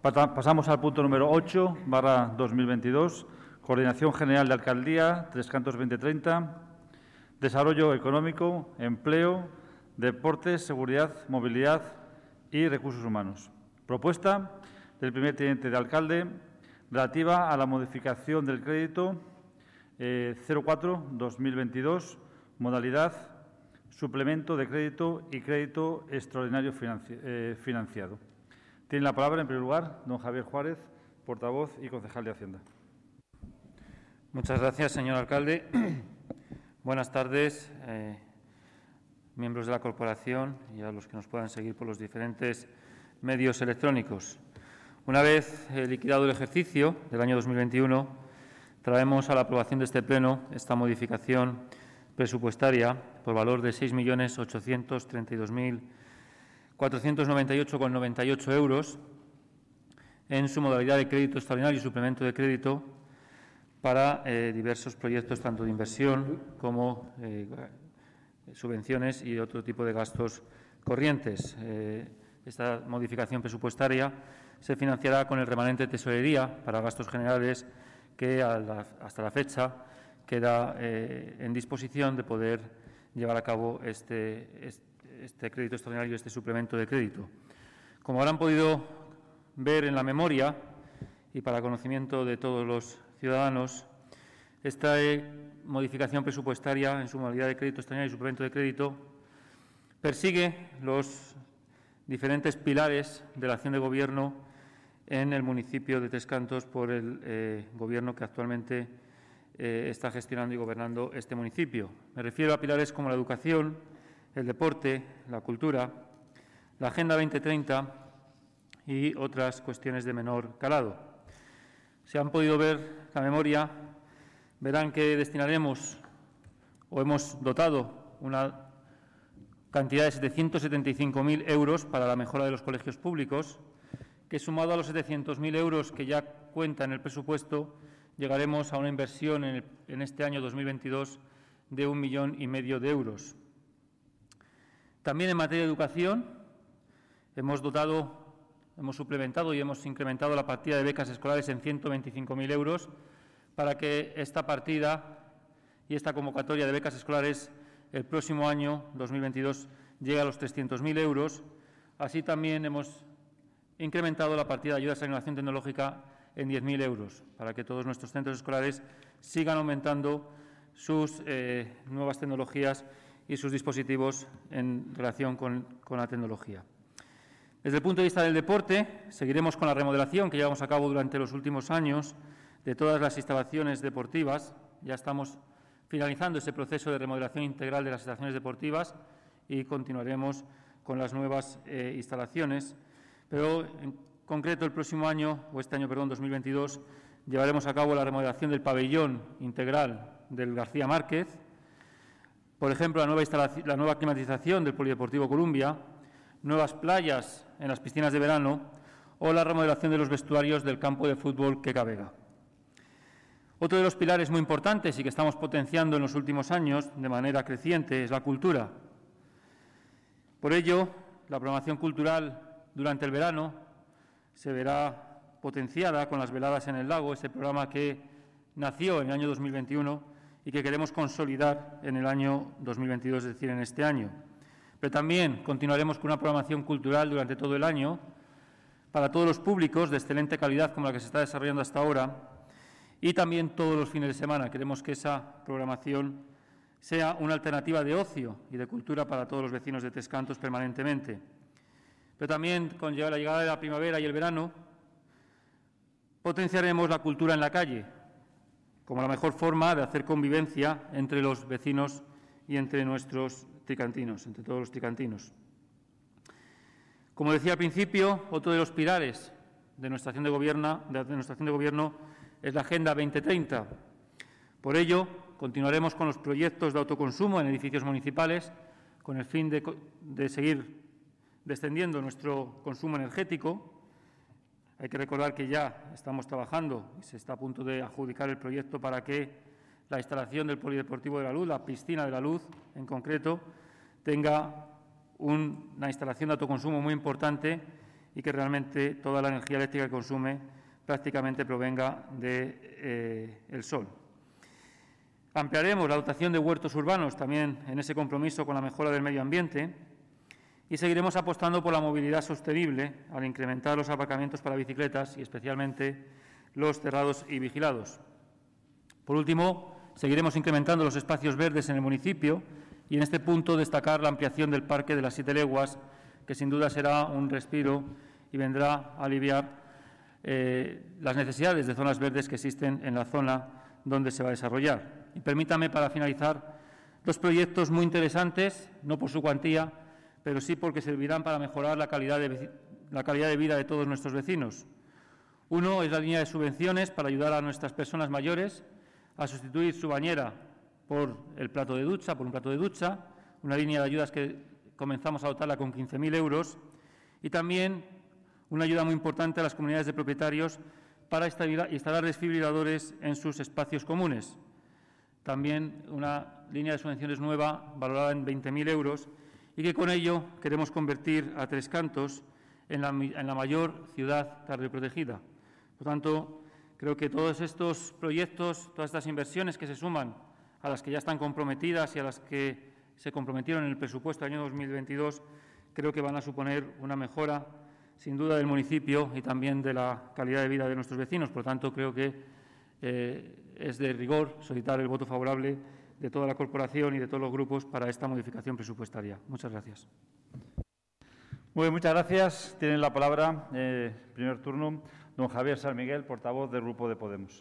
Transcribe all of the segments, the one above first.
Pasamos al punto número 8/2022, Coordinación General de Alcaldía, Tres Cantos 2030, Desarrollo Económico, Empleo, Deportes, Seguridad, Movilidad y Recursos Humanos. Propuesta del primer teniente de alcalde relativa a la modificación del crédito 04/2022, modalidad suplemento de crédito y crédito extraordinario financiado. Tiene la palabra, en primer lugar, don Javier Juárez, portavoz y concejal de Hacienda. Muchas gracias, señor alcalde. Buenas tardes, miembros de la corporación y a los que nos puedan seguir por los diferentes medios electrónicos. Una vez liquidado el ejercicio del año 2021, traemos a la aprobación de este Pleno esta modificación presupuestaria por valor de 6.832.498,98 euros en su modalidad de crédito extraordinario y suplemento de crédito para diversos proyectos, tanto de inversión como subvenciones y otro tipo de gastos corrientes. Esta modificación presupuestaria se financiará con el remanente de tesorería para gastos generales que hasta la fecha queda en disposición de poder llevar a cabo este crédito extraordinario, este suplemento de crédito. Como habrán podido ver en la memoria y para conocimiento de todos los ciudadanos, esta modificación presupuestaria en su modalidad de crédito extraordinario y suplemento de crédito persigue los diferentes pilares de la acción de Gobierno en el municipio de Tres Cantos por el Gobierno que actualmente está gestionando y gobernando este municipio. Me refiero a pilares como la educación, el deporte, la cultura, la Agenda 2030 y otras cuestiones de menor calado. Si han podido ver la memoria, verán que destinaremos o hemos dotado una cantidad de 775.000 euros para la mejora de los colegios públicos, que sumado a los 700.000 euros que ya cuenta en el presupuesto, llegaremos a una inversión en este año 2022 de 1,5 millones de euros. También en materia de educación hemos suplementado y hemos incrementado la partida de becas escolares en 125.000 euros para que esta partida y esta convocatoria de becas escolares el próximo año 2022 llegue a los 300.000 euros. Así también hemos incrementado la partida de ayudas a la innovación tecnológica en 10.000 euros para que todos nuestros centros escolares sigan aumentando sus nuevas tecnologías y sus dispositivos en relación con la tecnología. Desde el punto de vista del deporte, seguiremos con la remodelación que llevamos a cabo durante los últimos años de todas las instalaciones deportivas. Ya estamos finalizando ese proceso de remodelación integral de las instalaciones deportivas y continuaremos con las nuevas instalaciones. Pero en concreto, el próximo año, o este año, 2022, llevaremos a cabo la remodelación del pabellón integral del García Márquez, por ejemplo, la nueva climatización del Polideportivo Columbia, nuevas playas en las piscinas de verano o la remodelación de los vestuarios del campo de fútbol Queca Vega. Otro de los pilares muy importantes y que estamos potenciando en los últimos años de manera creciente es la cultura. Por ello, la programación cultural durante el verano se verá potenciada con las veladas en el lago, ese programa que nació en el año 2021 y que queremos consolidar en el año 2022, es decir, en este año. Pero también continuaremos con una programación cultural durante todo el año para todos los públicos de excelente calidad como la que se está desarrollando hasta ahora y también todos los fines de semana. Queremos que esa programación sea una alternativa de ocio y de cultura para todos los vecinos de Tres Cantos permanentemente. Pero también con la llegada de la primavera y el verano potenciaremos la cultura en la calle como la mejor forma de hacer convivencia entre los vecinos y entre nuestros tricantinos, entre todos los tricantinos. Como decía al principio, otro de los pilares de nuestra acción de gobierno es la Agenda 2030. Por ello, continuaremos con los proyectos de autoconsumo en edificios municipales con el fin de seguir descendiendo nuestro consumo energético. Hay que recordar que ya estamos trabajando y se está a punto de adjudicar el proyecto para que la instalación del Polideportivo de la Luz, la piscina de la Luz en concreto, tenga una instalación de autoconsumo muy importante y que realmente toda la energía eléctrica que consume prácticamente provenga del sol. Ampliaremos la dotación de huertos urbanos también en ese compromiso con la mejora del medio ambiente y seguiremos apostando por la movilidad sostenible al incrementar los aparcamientos para bicicletas y especialmente los cerrados y vigilados. Por último, seguiremos incrementando los espacios verdes en el municipio y en este punto destacar la ampliación del Parque de las 7 Leguas, que sin duda será un respiro y vendrá a aliviar las necesidades de zonas verdes que existen en la zona donde se va a desarrollar. Y permítame, para finalizar, dos proyectos muy interesantes, no por su cuantía, pero sí porque servirán para mejorar la calidad de vida de todos nuestros vecinos. Uno es la línea de subvenciones para ayudar a nuestras personas mayores a sustituir su bañera por un plato de ducha, una línea de ayudas que comenzamos a dotarla con 15.000 euros y también una ayuda muy importante a las comunidades de propietarios para instalar desfibriladores en sus espacios comunes. También una línea de subvenciones nueva valorada en 20.000 euros y que con ello queremos convertir a Tres Cantos en la mayor ciudad cardioprotegida. Por tanto, creo que todos estos proyectos, todas estas inversiones que se suman a las que ya están comprometidas y a las que se comprometieron en el presupuesto del año 2022, creo que van a suponer una mejora, sin duda, del municipio y también de la calidad de vida de nuestros vecinos. Por tanto, creo que es de rigor solicitar el voto favorable de toda la corporación y de todos los grupos para esta modificación presupuestaria. Muchas gracias. Muy bien, muchas gracias. Tiene la palabra, primer turno, don Javier San Miguel, portavoz del Grupo de Podemos.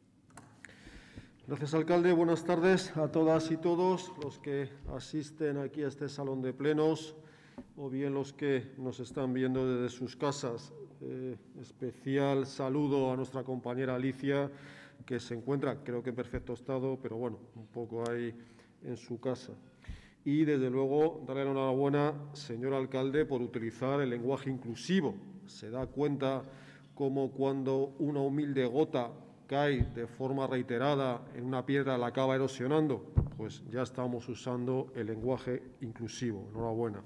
Gracias, alcalde. Buenas tardes a todas y todos los que asisten aquí a este salón de plenos o bien los que nos están viendo desde sus casas. Especial saludo a nuestra compañera Alicia, que se encuentra, creo que en perfecto estado, pero bueno, un poco ahí en su casa. Y, desde luego, darle la enhorabuena, señor alcalde, por utilizar el lenguaje inclusivo. Se da cuenta cómo cuando una humilde gota cae de forma reiterada en una piedra la acaba erosionando, pues ya estamos usando el lenguaje inclusivo. Enhorabuena.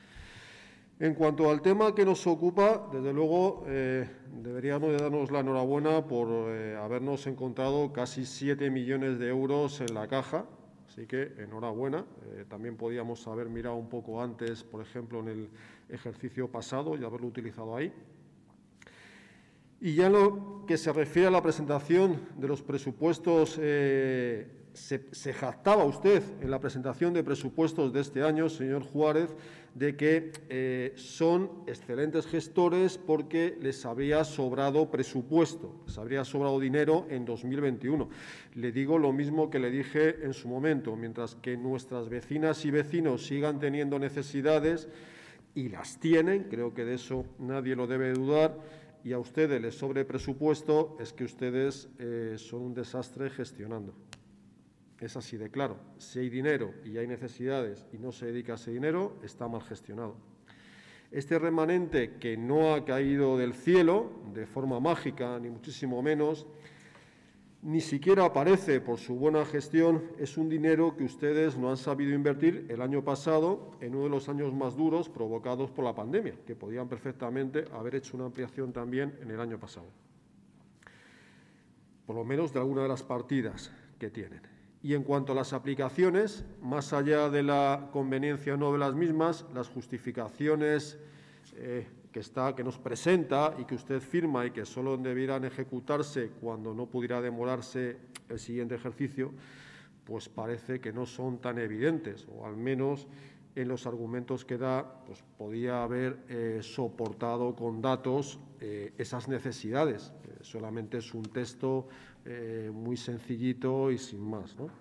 En cuanto al tema que nos ocupa, desde luego deberíamos de darnos la enhorabuena por habernos encontrado casi 7 millones de euros en la caja, así que enhorabuena. También podíamos haber mirado un poco antes, por ejemplo, en el ejercicio pasado y haberlo utilizado ahí. Y ya en lo que se refiere a la presentación de los presupuestos, se jactaba usted en la presentación de presupuestos de este año, señor Juárez, de que son excelentes gestores porque les habría sobrado presupuesto, les habría sobrado dinero en 2021. Le digo lo mismo que le dije en su momento: mientras que nuestras vecinas y vecinos sigan teniendo necesidades, y las tienen, creo que de eso nadie lo debe dudar, y a ustedes les sobre presupuesto, es que ustedes son un desastre gestionando. Es así de claro. Si hay dinero y hay necesidades y no se dedica a ese dinero, está mal gestionado. Este remanente, que no ha caído del cielo de forma mágica, ni muchísimo menos, ni siquiera aparece por su buena gestión, es un dinero que ustedes no han sabido invertir el año pasado, en uno de los años más duros provocados por la pandemia, que podían perfectamente haber hecho una ampliación también en el año pasado, por lo menos de alguna de las partidas que tienen. Y en cuanto a las aplicaciones, más allá de la conveniencia o no de las mismas, las justificaciones que nos presenta y que usted firma y que solo debieran ejecutarse cuando no pudiera demorarse el siguiente ejercicio, pues parece que no son tan evidentes, o al menos en los argumentos que da, pues podía haber soportado con datos esas necesidades. Solamente es un texto muy sencillito y sin más, ¿no?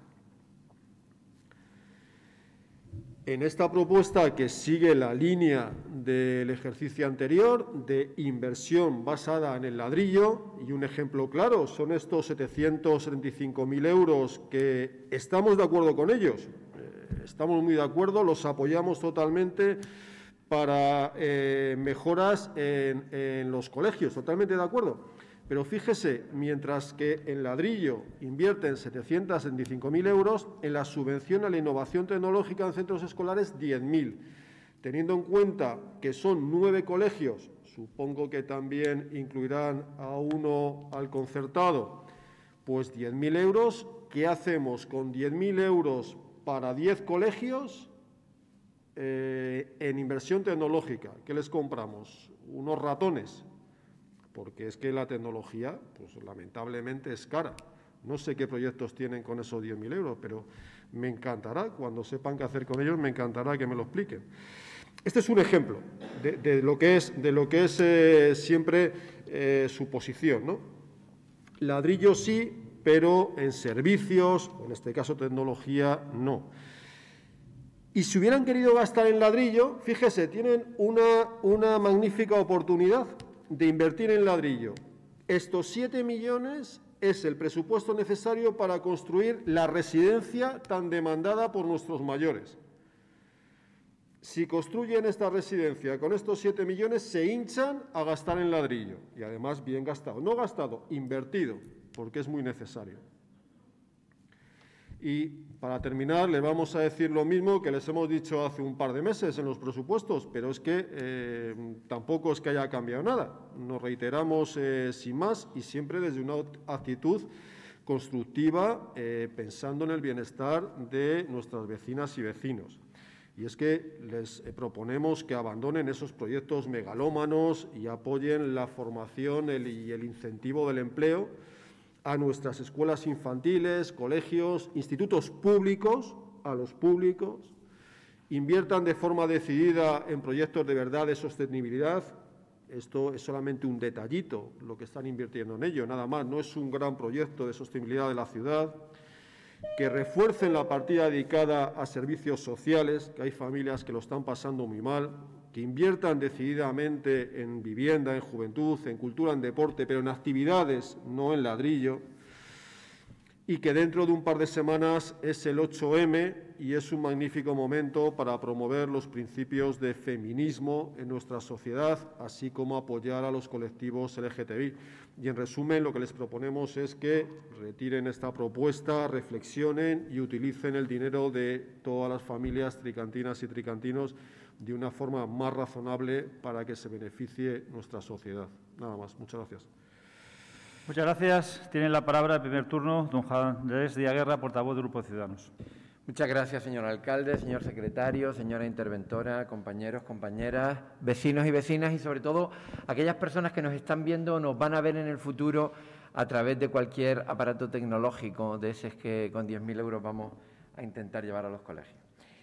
En esta propuesta, que sigue la línea del ejercicio anterior de inversión basada en el ladrillo, y un ejemplo claro son estos 775.000 euros, que estamos de acuerdo con ellos, estamos muy de acuerdo, los apoyamos totalmente para mejoras en los colegios, totalmente de acuerdo. Pero fíjese, mientras que en ladrillo invierten 775.000 euros, en la subvención a la innovación tecnológica en centros escolares 10.000. Teniendo en cuenta que son 9 colegios, supongo que también incluirán a uno al concertado, pues 10.000 euros. ¿Qué hacemos con 10.000 euros para 10 colegios en inversión tecnológica? ¿Qué les compramos? Unos ratones, porque es que la tecnología, pues lamentablemente es cara. No sé qué proyectos tienen con esos 10.000 euros, pero me encantará, cuando sepan qué hacer con ellos, me encantará que me lo expliquen. Este es un ejemplo de lo que es siempre su posición, ¿no? Ladrillo sí, pero en servicios, o en este caso tecnología, no. Y si hubieran querido gastar en ladrillo, fíjese, tienen una magnífica oportunidad de invertir en ladrillo. Estos 7 millones es el presupuesto necesario para construir la residencia tan demandada por nuestros mayores. Si construyen esta residencia con estos 7 millones, se hinchan a gastar en ladrillo. Y además bien gastado. No gastado, invertido, porque es muy necesario. Y para terminar, le vamos a decir lo mismo que les hemos dicho hace un par de meses en los presupuestos, pero es que tampoco es que haya cambiado nada. Nos reiteramos sin más y siempre desde una actitud constructiva, pensando en el bienestar de nuestras vecinas y vecinos. Y es que les proponemos que abandonen esos proyectos megalómanos y apoyen la formación y el incentivo del empleo a nuestras escuelas infantiles, colegios, institutos públicos, a los públicos, inviertan de forma decidida en proyectos de verdad de sostenibilidad. Esto es solamente un detallito, lo que están invirtiendo en ello, nada más, no es un gran proyecto de sostenibilidad de la ciudad. Que refuercen la partida dedicada a servicios sociales, que hay familias que lo están pasando muy mal, que inviertan decididamente en vivienda, en juventud, en cultura, en deporte, pero en actividades, no en ladrillo, y que dentro de un par de semanas es el 8M y es un magnífico momento para promover los principios de feminismo en nuestra sociedad, así como apoyar a los colectivos LGTBI. Y en resumen, lo que les proponemos es que retiren esta propuesta, reflexionen y utilicen el dinero de todas las familias tricantinas y tricantinos de una forma más razonable para que se beneficie nuestra sociedad. Nada más. Muchas gracias. Muchas gracias. Tiene la palabra el primer turno don Juan Andrés Díaz-Guerra, portavoz del Grupo de Ciudadanos. Muchas gracias, señor alcalde, señor secretario, señora interventora, compañeros, compañeras, vecinos y vecinas y, sobre todo, aquellas personas que nos están viendo o nos van a ver en el futuro a través de cualquier aparato tecnológico de esos que con 10.000 euros vamos a intentar llevar a los colegios.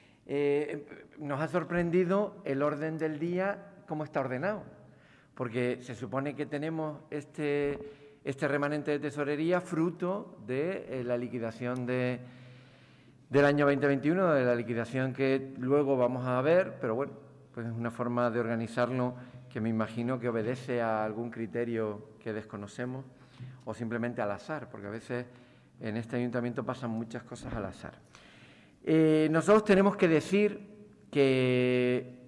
Nos ha sorprendido el orden del día, cómo está ordenado, porque se supone que tenemos este remanente de tesorería fruto de la liquidación del año 2021, de la liquidación que luego vamos a ver, pero bueno, pues es una forma de organizarlo que me imagino que obedece a algún criterio que desconocemos o simplemente al azar, porque a veces en este ayuntamiento pasan muchas cosas al azar. Nosotros tenemos que decir que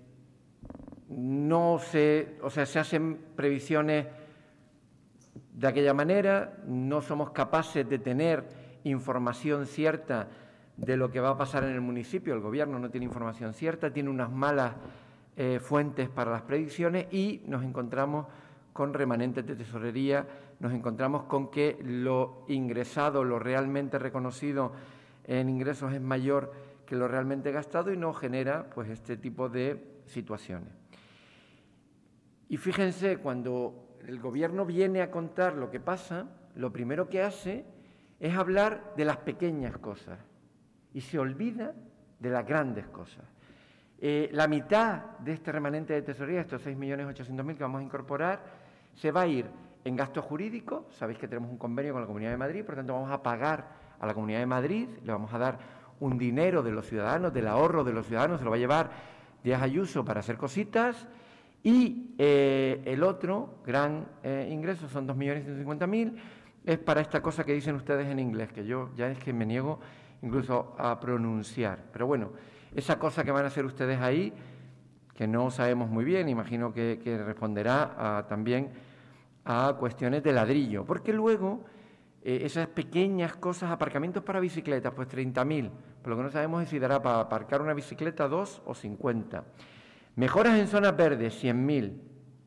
se hacen previsiones de aquella manera, no somos capaces de tener información cierta de lo que va a pasar en el municipio. El Gobierno no tiene información cierta, tiene unas malas fuentes para las predicciones y nos encontramos con remanentes de tesorería, nos encontramos con que lo ingresado, lo realmente reconocido en ingresos es mayor que lo realmente gastado y nos genera pues este tipo de situaciones. Y fíjense, cuando el Gobierno viene a contar lo que pasa, lo primero que hace es hablar de las pequeñas cosas y se olvida de las grandes cosas. La mitad de este remanente de tesorería, estos 6.800.000 que vamos a incorporar, se va a ir en gastos jurídicos. Sabéis que tenemos un convenio con la Comunidad de Madrid, por lo tanto vamos a pagar a la Comunidad de Madrid, le vamos a dar un dinero de los ciudadanos, del ahorro de los ciudadanos, se lo va a llevar Díaz Ayuso para hacer cositas. Y el otro gran ingreso son 2.150.000, es para esta cosa que dicen ustedes en inglés, que yo ya es que me niego incluso a pronunciar. Pero bueno, esa cosa que van a hacer ustedes ahí, que no sabemos muy bien, imagino que responderá también a cuestiones de ladrillo, porque luego esas pequeñas cosas, aparcamientos para bicicletas, pues 30.000, pero lo que no sabemos es si dará para aparcar una bicicleta 2 o 50. Mejoras en zonas verdes, 100.000.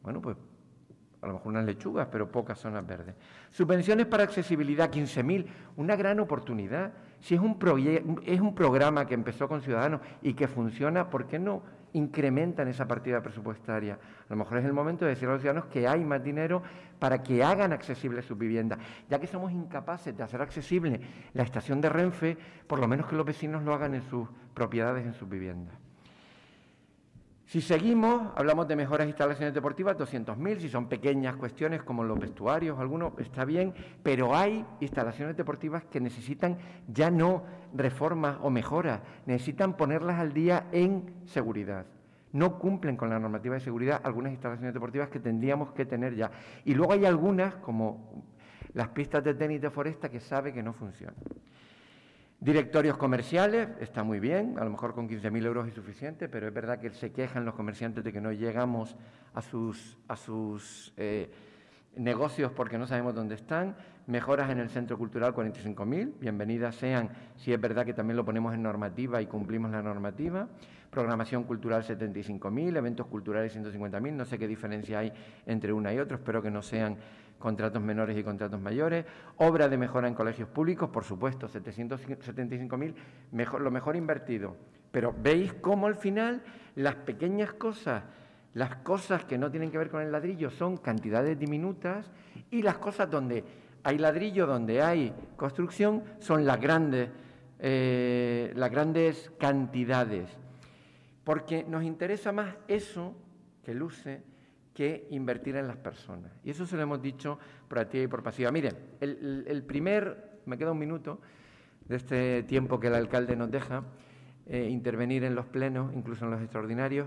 Bueno, pues a lo mejor unas lechugas, pero pocas zonas verdes. Subvenciones para accesibilidad, 15.000, una gran oportunidad. Si es un programa que empezó con Ciudadanos y que funciona, ¿por qué no incrementan esa partida presupuestaria? A lo mejor es el momento de decir a los ciudadanos que hay más dinero para que hagan accesibles sus viviendas. Ya que somos incapaces de hacer accesible la estación de Renfe, por lo menos que los vecinos lo hagan en sus propiedades, en sus viviendas. Si seguimos, hablamos de mejoras de instalaciones deportivas, 200.000, si son pequeñas cuestiones como los vestuarios, algunos, está bien, pero hay instalaciones deportivas que necesitan ya no reformas o mejoras, necesitan ponerlas al día en seguridad. No cumplen con la normativa de seguridad algunas instalaciones deportivas que tendríamos que tener ya. Y luego hay algunas, como las pistas de tenis de Foresta, que sabe que no funcionan. Directorios comerciales, está muy bien, a lo mejor con 15.000 euros es suficiente, pero es verdad que se quejan los comerciantes de que no llegamos a sus negocios porque no sabemos dónde están. Mejoras en el Centro Cultural, 45.000, bienvenidas sean, si es verdad que también lo ponemos en normativa y cumplimos la normativa. Programación cultural, 75.000, eventos culturales, 150.000, no sé qué diferencia hay entre una y otra, espero que no sean contratos menores y contratos mayores. Obra de mejora en colegios públicos, por supuesto, 775.000, lo mejor invertido. Pero veis cómo al final las pequeñas cosas, las cosas que no tienen que ver con el ladrillo son cantidades diminutas y las cosas donde hay ladrillo, donde hay construcción, son las grandes cantidades. Porque nos interesa más eso que luce que invertir en las personas. Y eso se lo hemos dicho por activa y por pasiva. Miren, me queda un minuto de este tiempo que el alcalde nos deja, intervenir en los plenos, incluso en los extraordinarios.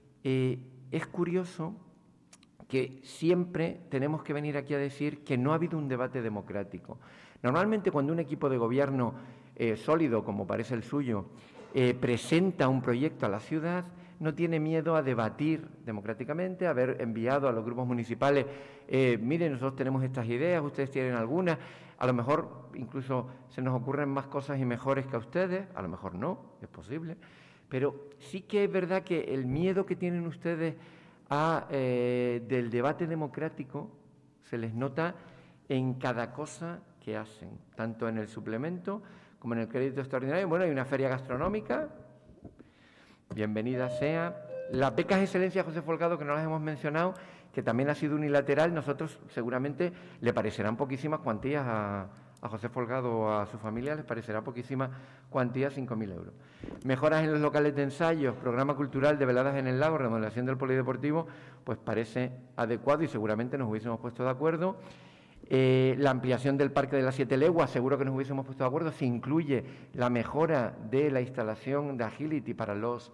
Es curioso que siempre tenemos que venir aquí a decir que no ha habido un debate democrático. Normalmente cuando un equipo de gobierno sólido, como parece el suyo, presenta un proyecto a la ciudad, no tiene miedo a debatir democráticamente, a haber enviado a los grupos municipales, miren, nosotros tenemos estas ideas, ustedes tienen algunas, a lo mejor incluso se nos ocurren más cosas y mejores que a ustedes, a lo mejor no, es posible, pero sí que es verdad que el miedo que tienen ustedes del debate democrático se les nota en cada cosa que hacen, tanto en el suplemento como en el crédito extraordinario. Bueno, hay una feria gastronómica, bienvenida sea. Las becas de excelencia José Folgado, que no las hemos mencionado, que también ha sido unilateral, nosotros seguramente le parecerán poquísimas cuantías a José Folgado o a su familia, les parecerá poquísima cuantía, 5.000 euros. Mejoras en los locales de ensayos, programa cultural de veladas en el lago, remodelación del polideportivo, pues parece adecuado y seguramente nos hubiésemos puesto de acuerdo. La ampliación del Parque de las 7 Leguas, seguro que nos hubiésemos puesto de acuerdo, se incluye la mejora de la instalación de agility para las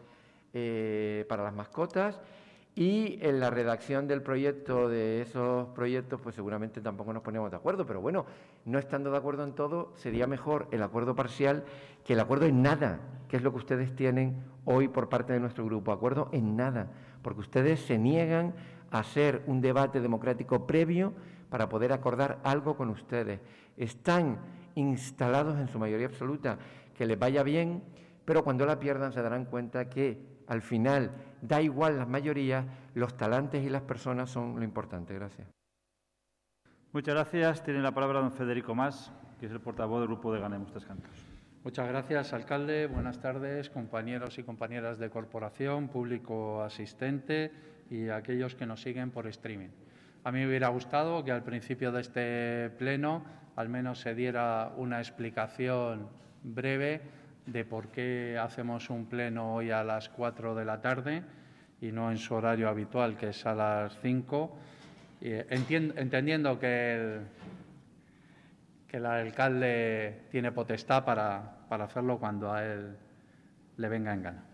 mascotas y en la redacción del proyecto de esos proyectos, pues seguramente tampoco nos poníamos de acuerdo, pero bueno, no estando de acuerdo en todo, sería mejor el acuerdo parcial que el acuerdo en nada, que es lo que ustedes tienen hoy por parte de nuestro grupo, acuerdo en nada, porque ustedes se niegan a hacer un debate democrático previo para poder acordar algo con ustedes. Están instalados en su mayoría absoluta, que les vaya bien, pero cuando la pierdan se darán cuenta que al final da igual las mayorías, los talantes y las personas son lo importante. Gracias. Muchas gracias. Tiene la palabra don Federico Mas, que es el portavoz del Grupo de Ganemos Tres Cantos. Muchas gracias, alcalde. Buenas tardes, compañeros y compañeras de corporación, público asistente y aquellos que nos siguen por streaming. A mí me hubiera gustado que al principio de este pleno al menos se diera una explicación breve de por qué hacemos un pleno hoy a las 4 de la tarde y no en su horario habitual, que es a las 5, entendiendo que el alcalde tiene potestad para hacerlo cuando a él le venga en gana.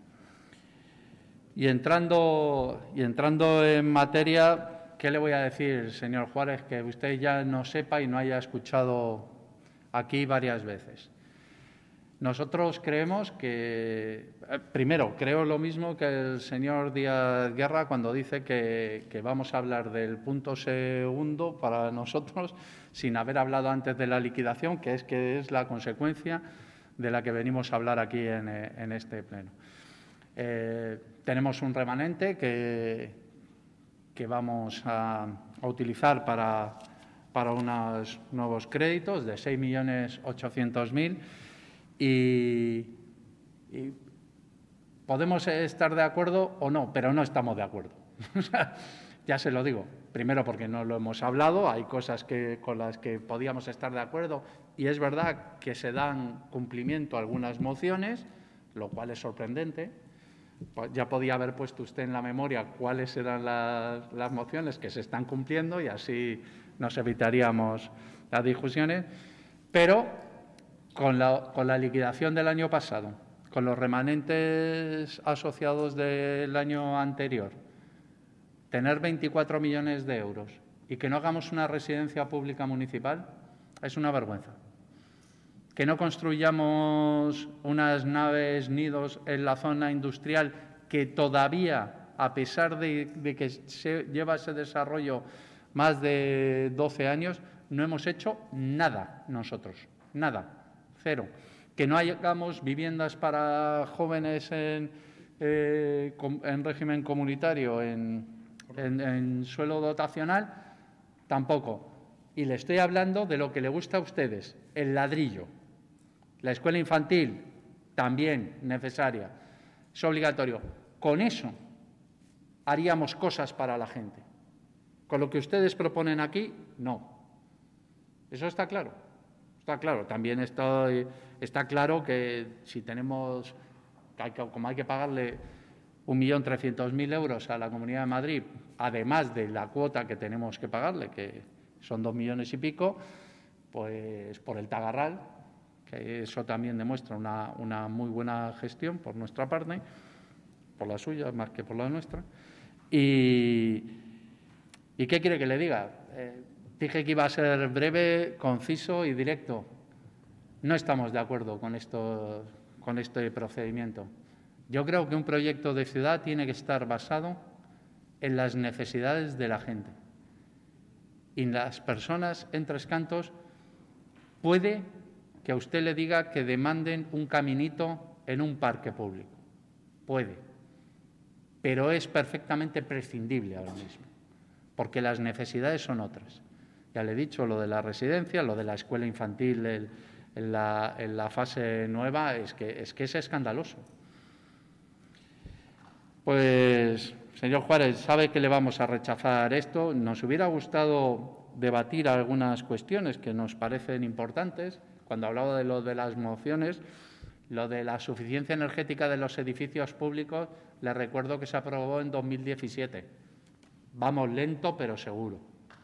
Y entrando en materia, ¿qué le voy a decir, señor Juárez, que usted ya no sepa y no haya escuchado aquí varias veces? Nosotros creemos que, primero, creo lo mismo que el señor Díaz Guerra cuando dice que vamos a hablar del punto segundo para nosotros sin haber hablado antes de la liquidación, que es la consecuencia de la que venimos a hablar aquí en este pleno. Tenemos un remanente que que vamos a utilizar para unos nuevos créditos de 6.800.000 y podemos estar de acuerdo o no, pero no estamos de acuerdo. Ya se lo digo. Primero porque no lo hemos hablado, hay cosas con las que podíamos estar de acuerdo y es verdad que se dan cumplimiento a algunas mociones, lo cual es sorprendente. Ya podía haber puesto usted en la memoria cuáles eran las mociones que se están cumpliendo y así nos evitaríamos las discusiones. Pero con la liquidación del año pasado, con los remanentes asociados del año anterior, tener 24 millones de euros y que no hagamos una residencia pública municipal es una vergüenza. Que no construyamos unas naves nidos en la zona industrial que todavía, a pesar de que lleva ese desarrollo más de 12 años, no hemos hecho nada nosotros, nada, cero. Que no hagamos viviendas para jóvenes en régimen comunitario, en suelo dotacional, tampoco. Y le estoy hablando de lo que le gusta a ustedes, el ladrillo. La escuela infantil, también necesaria, es obligatorio. Con eso haríamos cosas para la gente. Con lo que ustedes proponen aquí, no. Eso está claro. Está claro. También está claro que si tenemos, como hay que pagarle 1.300.000 euros a la Comunidad de Madrid, además de la cuota que tenemos que pagarle, que son 2 millones y pico, pues por el Tagarral, que eso también demuestra una muy buena gestión por nuestra parte, por la suya más que por la nuestra. ¿Y qué quiere que le diga? Dije que iba a ser breve, conciso y directo. No estamos de acuerdo con este procedimiento. Yo creo que un proyecto de ciudad tiene que estar basado en las necesidades de la gente. Y las personas en Tres Cantos puede que a usted le diga que demanden un caminito en un parque público. Puede. Pero es perfectamente prescindible ahora mismo, porque las necesidades son otras. Ya le he dicho lo de la residencia, lo de la escuela infantil en la fase nueva, es que es escandaloso. Pues, señor Juárez, sabe que le vamos a rechazar esto. Nos hubiera gustado debatir algunas cuestiones que nos parecen importantes. Cuando hablaba de lo de las mociones, lo de la suficiencia energética de los edificios públicos, le recuerdo que se aprobó en 2017. Vamos lento, pero seguro.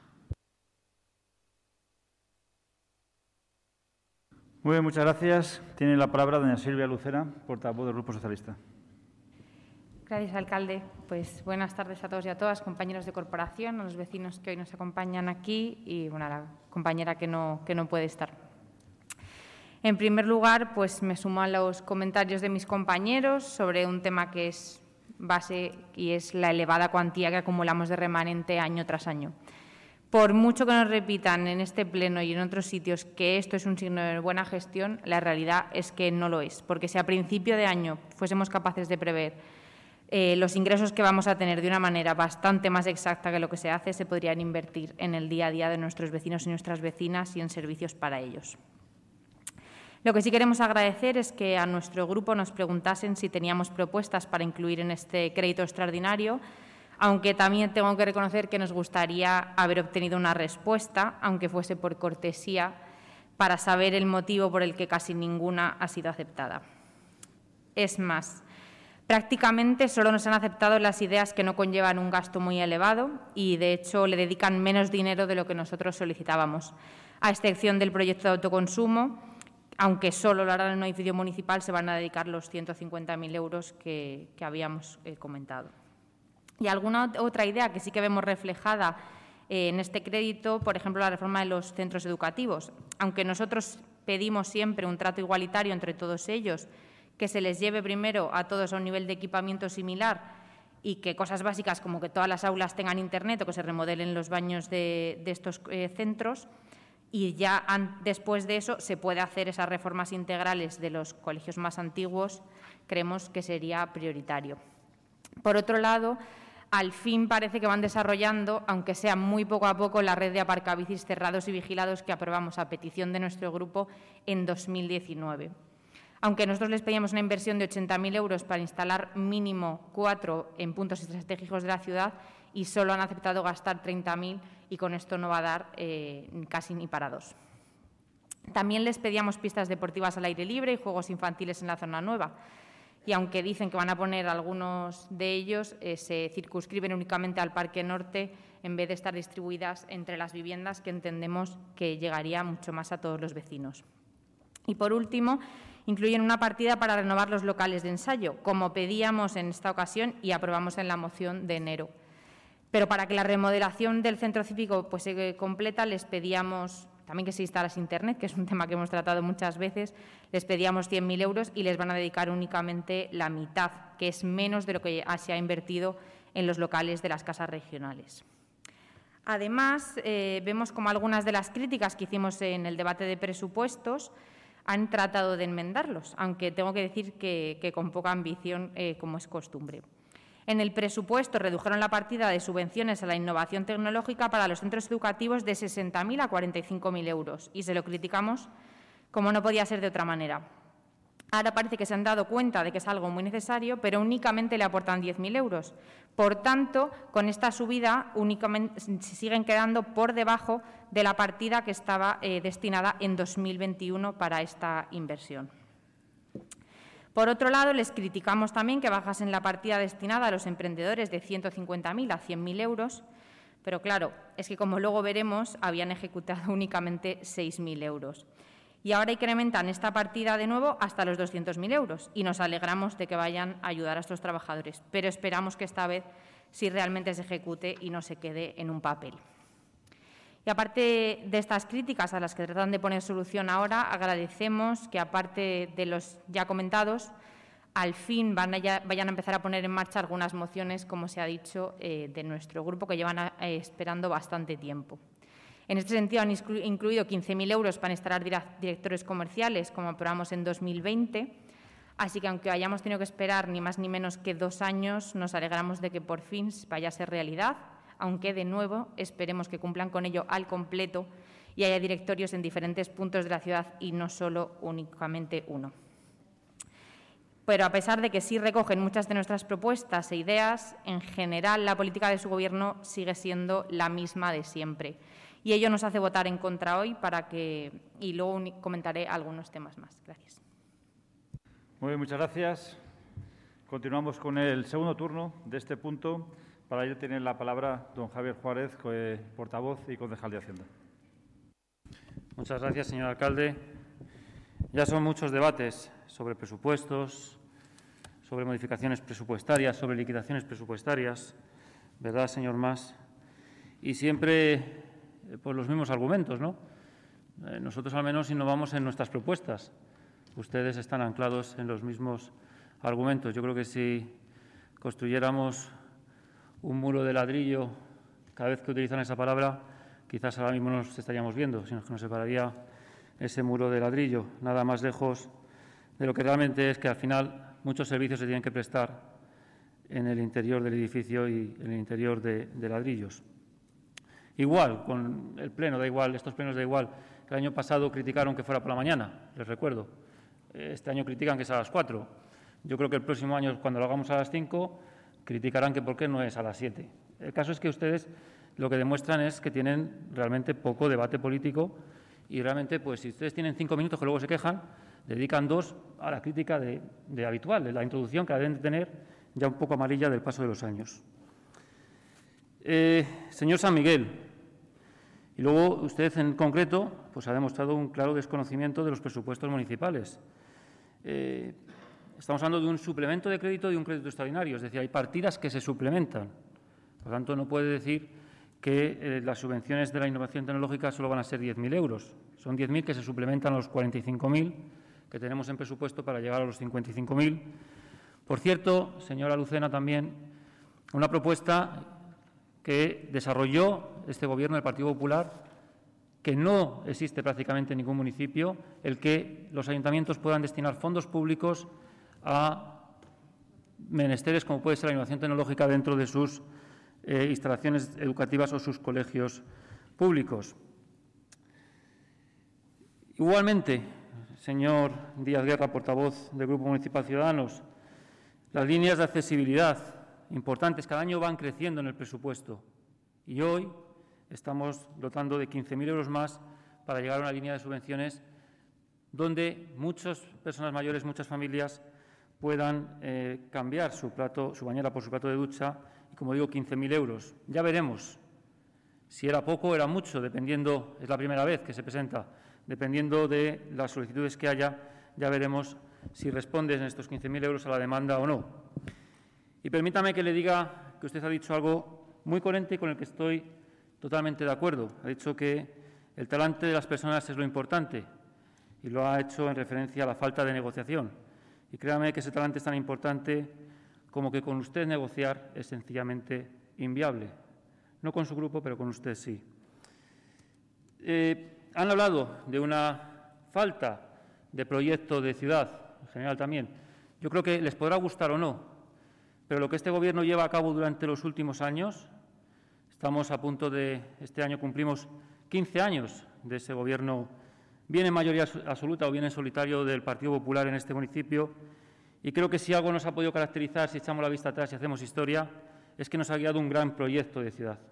Muy bien, muchas gracias. Tiene la palabra doña Silvia Lucera, portavoz del Grupo Socialista. Gracias, alcalde. Pues buenas tardes a todos y a todas, compañeros de corporación, a los vecinos que hoy nos acompañan aquí y a la compañera que no puede estar. En primer lugar, pues me sumo a los comentarios de mis compañeros sobre un tema que es base y es la elevada cuantía que acumulamos de remanente año tras año. Por mucho que nos repitan en este pleno y en otros sitios que esto es un signo de buena gestión, la realidad es que no lo es, porque si a principio de año fuésemos capaces de prever los ingresos que vamos a tener de una manera bastante más exacta que lo que se hace, se podrían invertir en el día a día de nuestros vecinos y nuestras vecinas y en servicios para ellos. Lo que sí queremos agradecer es que a nuestro grupo nos preguntasen si teníamos propuestas para incluir en este crédito extraordinario, aunque también tengo que reconocer que nos gustaría haber obtenido una respuesta, aunque fuese por cortesía, para saber el motivo por el que casi ninguna ha sido aceptada. Es más, prácticamente solo nos han aceptado las ideas que no conllevan un gasto muy elevado y, de hecho, le dedican menos dinero de lo que nosotros solicitábamos, a excepción del proyecto de autoconsumo. Aunque solo lo harán en un edificio municipal, se van a dedicar los 150.000 euros que habíamos comentado. Y alguna otra idea que sí que vemos reflejada en este crédito, por ejemplo, la reforma de los centros educativos. Aunque nosotros pedimos siempre un trato igualitario entre todos ellos, que se les lleve primero a todos a un nivel de equipamiento similar y que cosas básicas como que todas las aulas tengan internet o que se remodelen los baños de estos centros, y ya después de eso se puede hacer esas reformas integrales de los colegios más antiguos, creemos que sería prioritario. Por otro lado, al fin parece que van desarrollando, aunque sea muy poco a poco, la red de aparcabicis cerrados y vigilados que aprobamos a petición de nuestro grupo en 2019. Aunque nosotros les pedíamos una inversión de 80.000 euros para instalar mínimo 4 en puntos estratégicos de la ciudad y solo han aceptado gastar 30.000 y con esto no va a dar casi ni para 2. También les pedíamos pistas deportivas al aire libre y juegos infantiles en la zona nueva. Y aunque dicen que van a poner algunos de ellos, se circunscriben únicamente al Parque Norte en vez de estar distribuidas entre las viviendas, que entendemos que llegaría mucho más a todos los vecinos. Y, por último, incluyen una partida para renovar los locales de ensayo, como pedíamos en esta ocasión y aprobamos en la moción de enero. Pero para que la remodelación del centro cívico se completa, les pedíamos también que se instalase Internet, que es un tema que hemos tratado muchas veces. Les pedíamos 100.000 euros y les van a dedicar únicamente la mitad, que es menos de lo que se ha invertido en los locales de las casas regionales. Además, vemos como algunas de las críticas que hicimos en el debate de presupuestos han tratado de enmendarlos, aunque tengo que decir que con poca ambición, como es costumbre. En el presupuesto redujeron la partida de subvenciones a la innovación tecnológica para los centros educativos de 60.000 a 45.000 euros y se lo criticamos como no podía ser de otra manera. Ahora parece que se han dado cuenta de que es algo muy necesario, pero únicamente le aportan 10.000 euros. Por tanto, con esta subida únicamente siguen quedando por debajo de la partida que estaba destinada en 2021 para esta inversión. Por otro lado, les criticamos también que bajasen la partida destinada a los emprendedores de 150.000 a 100.000 euros, pero claro, es que como luego veremos, habían ejecutado únicamente 6.000 euros. Y ahora incrementan esta partida de nuevo hasta los 200.000 euros y nos alegramos de que vayan a ayudar a estos trabajadores, pero esperamos que esta vez sí realmente se ejecute y no se quede en un papel. Y aparte de estas críticas a las que tratan de poner solución ahora, agradecemos que, aparte de los ya comentados, al fin vayan a empezar a poner en marcha algunas mociones, como se ha dicho, de nuestro grupo, que llevan esperando bastante tiempo. En este sentido, han incluido 15.000 euros para instalar directores comerciales, como aprobamos en 2020. Así que, aunque hayamos tenido que esperar ni más ni menos que 2 años, nos alegramos de que por fin vaya a ser realidad, aunque, de nuevo, esperemos que cumplan con ello al completo y haya directorios en diferentes puntos de la ciudad y no solo únicamente uno. Pero, a pesar de que sí recogen muchas de nuestras propuestas e ideas, en general la política de su Gobierno sigue siendo la misma de siempre. Y ello nos hace votar en contra hoy y luego comentaré algunos temas más. Gracias. Muy bien, muchas gracias. Continuamos con el segundo turno de este punto. Para ello tiene la palabra don Javier Juárez, portavoz y concejal de Hacienda. Muchas gracias, señor alcalde. Ya son muchos debates sobre presupuestos, sobre modificaciones presupuestarias, sobre liquidaciones presupuestarias, ¿verdad, señor Mas? Y siempre por los mismos argumentos, ¿no? Nosotros al menos innovamos en nuestras propuestas. Ustedes están anclados en los mismos argumentos. Yo creo que si construyéramos un muro de ladrillo, cada vez que utilizan esa palabra, quizás ahora mismo nos estaríamos viendo, sino que nos separaría ese muro de ladrillo, nada más lejos de lo que realmente es que al final muchos servicios se tienen que prestar en el interior del edificio y en el interior de ladrillos. Igual, con el pleno, da igual, estos plenos da igual. El año pasado criticaron que fuera por la mañana, les recuerdo. Este año critican que es a las 4. Yo creo que el próximo año, cuando lo hagamos a las 5, criticarán que por qué no es a las 7. El caso es que ustedes lo que demuestran es que tienen realmente poco debate político y realmente, pues si ustedes tienen 5 minutos que luego se quejan, dedican 2 a la crítica de habitual, de la introducción que deben de tener ya un poco amarilla del paso de los años. Señor San Miguel, y luego usted en concreto pues ha demostrado un claro desconocimiento de los presupuestos municipales. Estamos hablando de un suplemento de crédito y un crédito extraordinario, es decir, hay partidas que se suplementan. Por lo tanto, no puede decir que las subvenciones de la innovación tecnológica solo van a ser 10.000 euros. Son 10.000 que se suplementan a los 45.000 que tenemos en presupuesto para llegar a los 55.000. Por cierto, señora Lucena, también una propuesta que desarrolló este Gobierno del Partido Popular, que no existe prácticamente en ningún municipio, el que los ayuntamientos puedan destinar fondos públicos a menesteres como puede ser la innovación tecnológica dentro de sus instalaciones educativas o sus colegios públicos. Igualmente, señor Díaz Guerra, portavoz del Grupo Municipal Ciudadanos, las líneas de accesibilidad importantes cada año van creciendo en el presupuesto y hoy estamos dotando de 15.000 euros más para llegar a una línea de subvenciones donde muchas personas mayores, muchas familias puedan cambiar su bañera por su plato de ducha y, como digo, 15.000 euros. Ya veremos si era poco o era mucho, dependiendo, es la primera vez que se presenta, dependiendo de las solicitudes que haya, ya veremos si responde en estos 15.000 euros a la demanda o no. Y permítame que le diga que usted ha dicho algo muy coherente y con el que estoy totalmente de acuerdo. Ha dicho que el talante de las personas es lo importante y lo ha hecho en referencia a la falta de negociación. Y créame que ese talante es tan importante como que con usted negociar es sencillamente inviable. No con su grupo, pero con usted sí. Han hablado de una falta de proyecto de ciudad, en general también. Yo creo que les podrá gustar o no, pero lo que este Gobierno lleva a cabo durante los últimos años, estamos a punto de, este año cumplimos 15 años de ese Gobierno, bien en mayoría absoluta o bien en solitario del Partido Popular en este municipio, y creo que si algo nos ha podido caracterizar, si echamos la vista atrás y hacemos historia, es que nos ha guiado un gran proyecto de ciudad.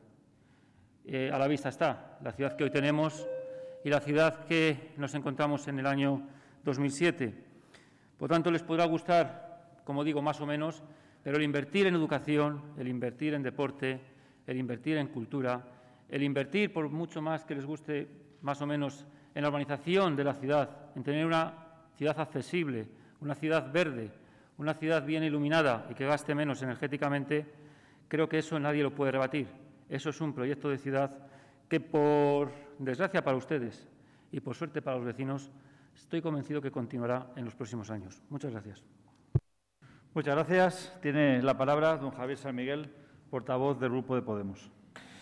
A la vista está la ciudad que hoy tenemos y la ciudad que nos encontramos en el año 2007. Por tanto, les podrá gustar, como digo, más o menos, pero el invertir en educación, el invertir en deporte, el invertir en cultura, el invertir, por mucho más que les guste más o menos, en la urbanización de la ciudad, en tener una ciudad accesible, una ciudad verde, una ciudad bien iluminada y que gaste menos energéticamente, creo que eso nadie lo puede rebatir. Eso es un proyecto de ciudad que, por desgracia para ustedes y por suerte para los vecinos, estoy convencido que continuará en los próximos años. Muchas gracias. Muchas gracias. Tiene la palabra don Javier San Miguel, portavoz del Grupo de Podemos.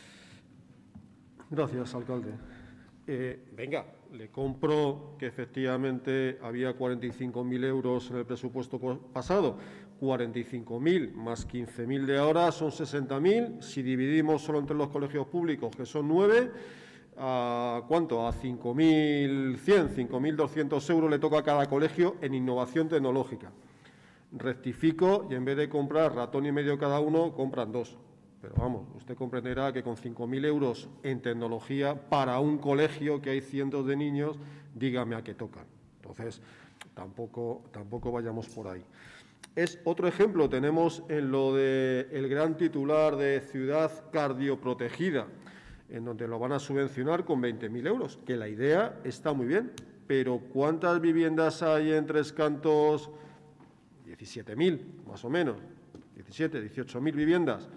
Gracias, alcalde. Venga, le compro que efectivamente había 45.000 euros en el presupuesto pasado. 45.000 más 15.000 de ahora son 60.000. Si dividimos solo entre los colegios públicos, que son 9, ¿a cuánto? A 5.100, 5.200 euros le toca a cada colegio en innovación tecnológica. Rectifico y en vez de comprar ratón y medio cada uno, compran 2. Pero vamos, usted comprenderá que con 5.000 euros en tecnología para un colegio que hay cientos de niños, dígame a qué tocan. Entonces, tampoco vayamos por ahí. Es otro ejemplo, tenemos en lo del gran titular de ciudad cardioprotegida, en donde lo van a subvencionar con 20.000 euros, que la idea está muy bien, pero ¿cuántas viviendas hay en Tres Cantos? 17.000, más o menos, 18.000 viviendas.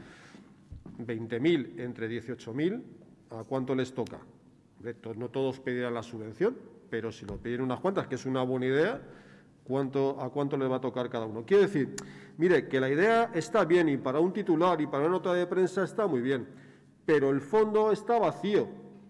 20.000 entre 18.000, ¿a cuánto les toca? No todos pedirán la subvención, pero si lo piden unas cuantas, que es una buena idea, ¿a cuánto les va a tocar cada uno? Quiero decir, mire, que la idea está bien y para un titular y para una nota de prensa está muy bien, pero el fondo está vacío.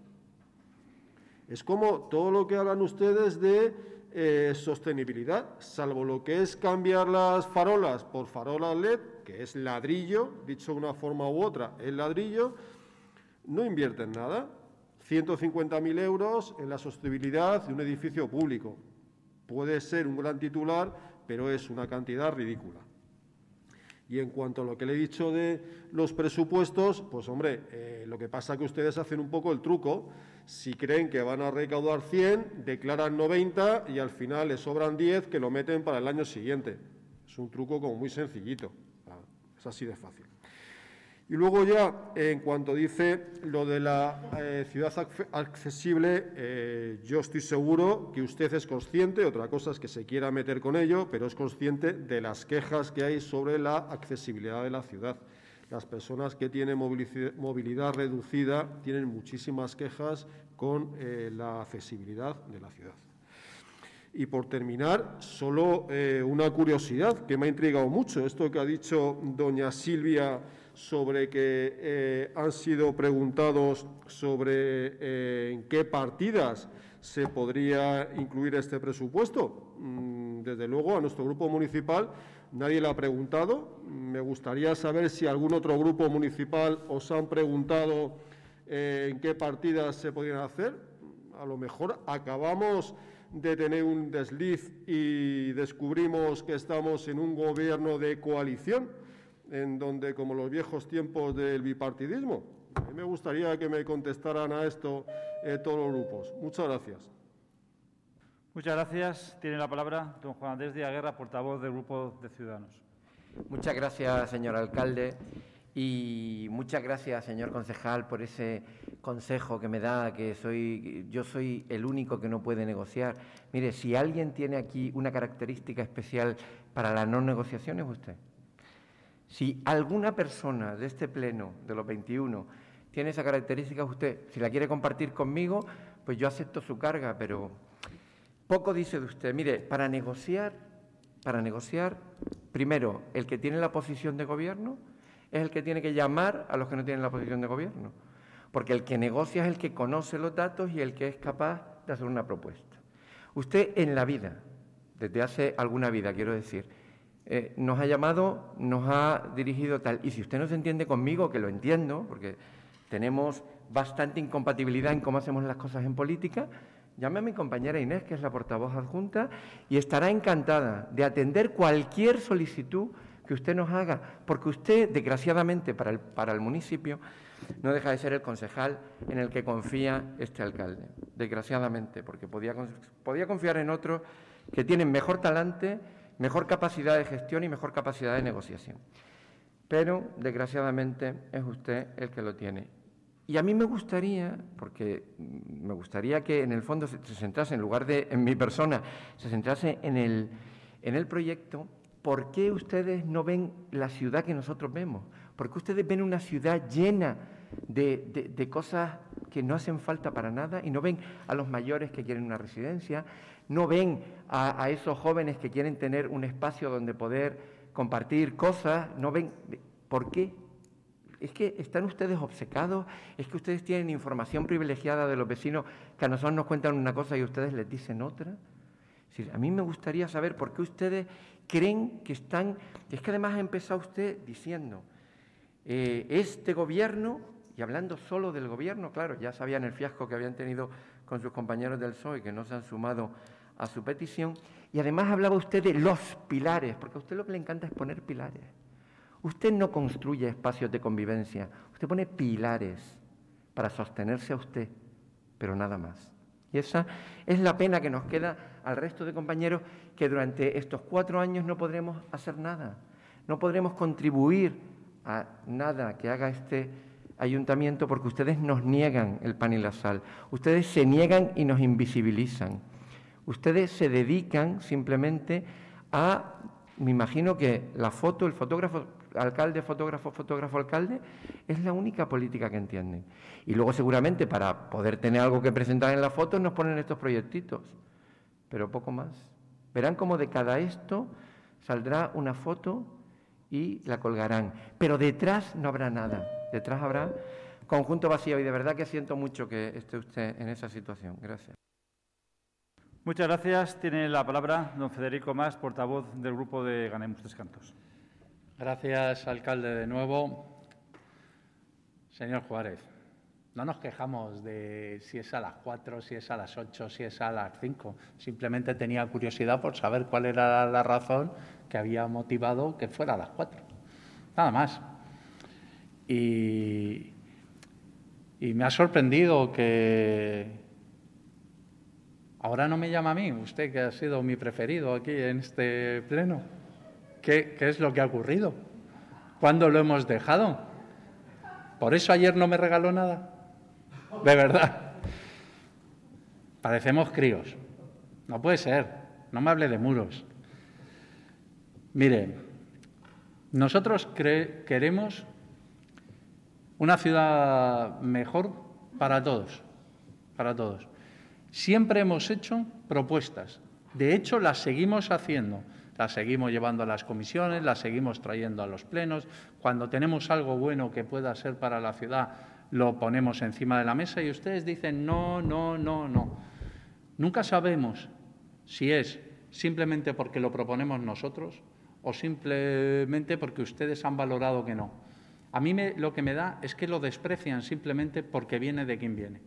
Es como todo lo que hablan ustedes de sostenibilidad, salvo lo que es cambiar las farolas por farolas LED, que es ladrillo, dicho de una forma u otra, es ladrillo, no invierten nada. 150.000 euros en la sostenibilidad de un edificio público. Puede ser un gran titular, pero es una cantidad ridícula. Y en cuanto a lo que le he dicho de los presupuestos, pues hombre, lo que pasa es que ustedes hacen un poco el truco. Si creen que van a recaudar 100, declaran 90 y al final les sobran 10 que lo meten para el año siguiente. Es un truco como muy sencillito. Es así de fácil. Y luego ya, en cuanto dice lo de la ciudad accesible, yo estoy seguro que usted es consciente, otra cosa es que se quiera meter con ello, pero es consciente de las quejas que hay sobre la accesibilidad de la ciudad. Las personas que tienen movilidad reducida tienen muchísimas quejas con la accesibilidad de la ciudad. Y por terminar, solo una curiosidad que me ha intrigado mucho, esto que ha dicho doña Silvia sobre que han sido preguntados sobre en qué partidas se podría incluir este presupuesto. Desde luego, a nuestro grupo municipal nadie le ha preguntado. Me gustaría saber si algún otro grupo municipal os han preguntado en qué partidas se podían hacer. A lo mejor acabamos de tener un desliz y descubrimos que estamos en un gobierno de coalición, en donde, como los viejos tiempos del bipartidismo. A mí me gustaría que me contestaran a esto todos los grupos. Muchas gracias. Muchas gracias. Tiene la palabra don Juan Andrés Díaz Guerra, portavoz del Grupo de Ciudadanos. Muchas gracias, señor alcalde, y muchas gracias, señor concejal, por ese consejo que me da, que yo soy el único que no puede negociar. Mire, si alguien tiene aquí una característica especial para la no negociación es usted. Si alguna persona de este pleno, de los 21, tiene esa característica es usted. Si la quiere compartir conmigo, pues yo acepto su carga, pero poco dice de usted. Mire, para negociar, primero, el que tiene la posición de gobierno es el que tiene que llamar a los que no tienen la posición de gobierno, porque el que negocia es el que conoce los datos y el que es capaz de hacer una propuesta. Usted en la vida, desde hace alguna vida, quiero decir, nos ha llamado, nos ha dirigido tal, y si usted no se entiende conmigo, que lo entiendo, porque tenemos bastante incompatibilidad en cómo hacemos las cosas en política, llame a mi compañera Inés, que es la portavoz adjunta, y estará encantada de atender cualquier solicitud que usted nos haga, porque usted, desgraciadamente para el municipio, no deja de ser el concejal en el que confía este alcalde. Desgraciadamente, porque podía confiar en otros que tienen mejor talante, mejor capacidad de gestión y mejor capacidad de negociación. Pero, desgraciadamente, es usted el que lo tiene. Y a mí me gustaría, porque me gustaría que en el fondo se centrase, en lugar de en mi persona, se centrase en el proyecto. ¿Por qué ustedes no ven la ciudad que nosotros vemos? ¿Por qué ustedes ven una ciudad llena de cosas que no hacen falta para nada y no ven a los mayores que quieren una residencia, no ven a esos jóvenes que quieren tener un espacio donde poder compartir cosas, no ven? ¿Por qué? ¿Es que están ustedes obcecados? ¿Es que ustedes tienen información privilegiada de los vecinos que a nosotros nos cuentan una cosa y ustedes les dicen otra? Es decir, a mí me gustaría saber por qué ustedes creen que están... Es que además ha empezado usted diciendo, este gobierno, y hablando solo del gobierno, claro, ya sabían el fiasco que habían tenido con sus compañeros del PSOE, que no se han sumado a su petición, y además hablaba usted de los pilares, porque a usted lo que le encanta es poner pilares. Usted no construye espacios de convivencia, usted pone pilares para sostenerse a usted, pero nada más. Y esa es la pena que nos queda al resto de compañeros, que durante estos 4 años no podremos hacer nada, no podremos contribuir a nada que haga este ayuntamiento, porque ustedes nos niegan el pan y la sal, ustedes se niegan y nos invisibilizan, ustedes se dedican simplemente a, me imagino que la foto, el fotógrafo, alcalde, fotógrafo, fotógrafo, alcalde, es la única política que entienden. Y luego seguramente para poder tener algo que presentar en la foto nos ponen estos proyectitos, pero poco más. Verán cómo de cada esto saldrá una foto y la colgarán, pero detrás no habrá nada, detrás habrá conjunto vacío, y de verdad que siento mucho que esté usted en esa situación. Gracias. Muchas gracias. Tiene la palabra don Federico Mas, portavoz del Grupo de Ganemos Tres Cantos. Gracias, alcalde, de nuevo. Señor Juárez, no nos quejamos de si es a las 4, si es a las 8, si es a las 5. Simplemente tenía curiosidad por saber cuál era la razón que había motivado que fuera a las 4. Nada más. Y me ha sorprendido que ahora no me llama a mí, usted que ha sido mi preferido aquí en este pleno. ¿Qué es lo que ha ocurrido? ¿Cuándo lo hemos dejado? ¿Por eso ayer no me regaló nada? De verdad. Parecemos críos. No puede ser. No me hable de muros. Mire, nosotros queremos una ciudad mejor para todos. Para todos. Siempre hemos hecho propuestas. De hecho, las seguimos haciendo. Las seguimos llevando a las comisiones, las seguimos trayendo a los plenos. Cuando tenemos algo bueno que pueda ser para la ciudad, lo ponemos encima de la mesa y ustedes dicen no, no, no, no. Nunca sabemos si es simplemente porque lo proponemos nosotros o simplemente porque ustedes han valorado que no. A mí lo que me da es que lo desprecian simplemente porque viene de quien viene.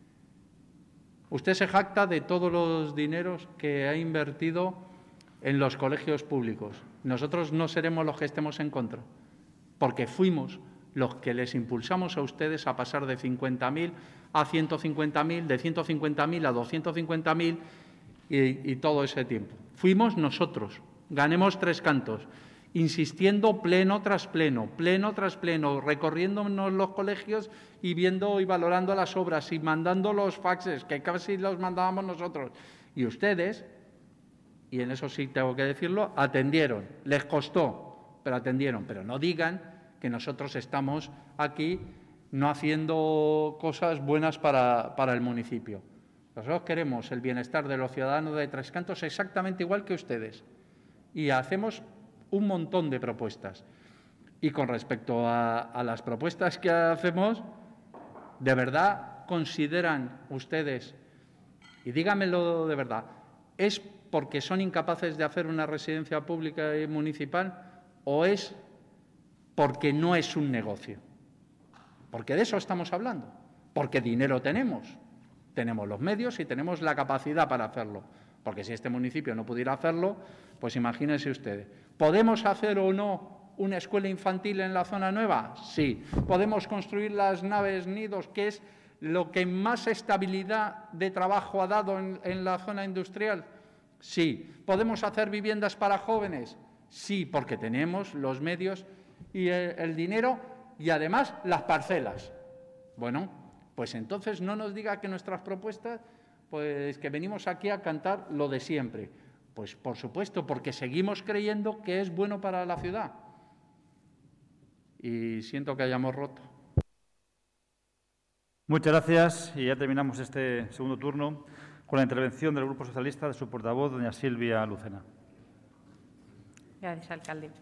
Usted se jacta de todos los dineros que ha invertido en los colegios públicos. Nosotros no seremos los que estemos en contra, porque fuimos los que les impulsamos a ustedes a pasar de 50.000 a 150.000, de 150.000 a 250.000 y todo ese tiempo. Fuimos nosotros, ganemos 3 cantos, insistiendo pleno tras pleno, recorriéndonos los colegios y viendo y valorando las obras y mandando los faxes, que casi los mandábamos nosotros. Y ustedes, y en eso sí tengo que decirlo, atendieron, les costó, pero atendieron. Pero no digan que nosotros estamos aquí no haciendo cosas buenas para el municipio. Nosotros queremos el bienestar de los ciudadanos de Tres Cantos exactamente igual que ustedes. Y hacemos un montón de propuestas. Y con respecto a las propuestas que hacemos, ¿de verdad consideran ustedes, y díganmelo de verdad, es porque son incapaces de hacer una residencia pública y municipal o es porque no es un negocio? Porque de eso estamos hablando. Porque dinero tenemos los medios y tenemos la capacidad para hacerlo. Porque si este municipio no pudiera hacerlo, pues imagínense ustedes. ¿Podemos hacer o no una escuela infantil en la zona nueva? Sí. ¿Podemos construir las naves nidos, que es lo que más estabilidad de trabajo ha dado en la zona industrial? Sí. ¿Podemos hacer viviendas para jóvenes? Sí, porque tenemos los medios y el dinero y además las parcelas. Bueno, pues entonces no nos diga que nuestras propuestas, pues que venimos aquí a cantar lo de siempre. Pues por supuesto, porque seguimos creyendo que es bueno para la ciudad. Y siento que hayamos roto. Muchas gracias. Y ya terminamos este segundo turno con la intervención del Grupo Socialista de su portavoz, doña Silvia Lucena. Gracias, alcalde.